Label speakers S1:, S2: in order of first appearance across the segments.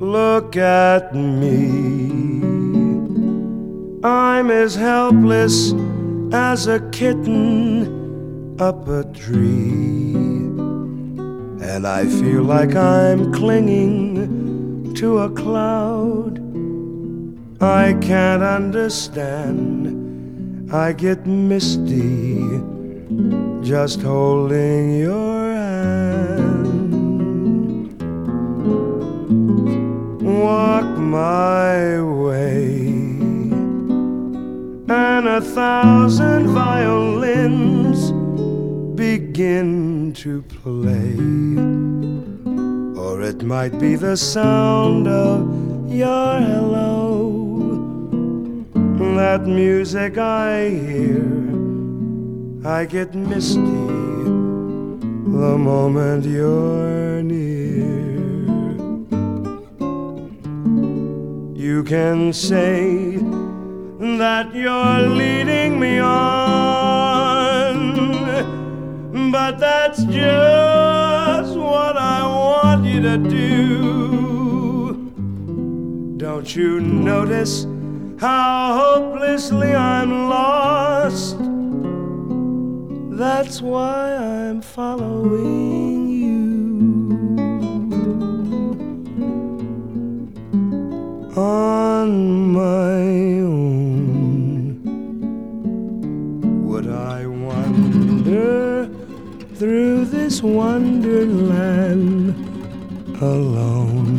S1: Look at me, I'm as helpless as a kitten up a tree, and I feel like I'm clinging to a cloud. I can't understand, I get misty just holding your hand. Walk my way, and 1,000 violins begin to play. Or it might be the sound of your hello, that music I hear. I get misty the moment you're near. You can say that you're leading me on, but that's just what I want you to do. Don't you notice how hopelessly I'm lost? That's why I'm following you. On my own, would I wander through this wonderland alone,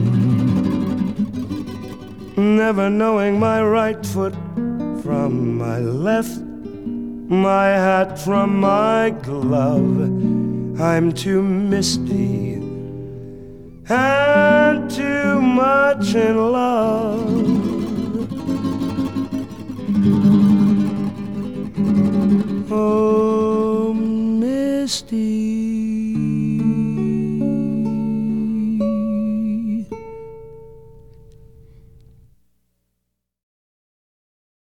S1: never knowing my right foot from my left, my hat from my glove? I'm too misty and too much in love. Oh, misty.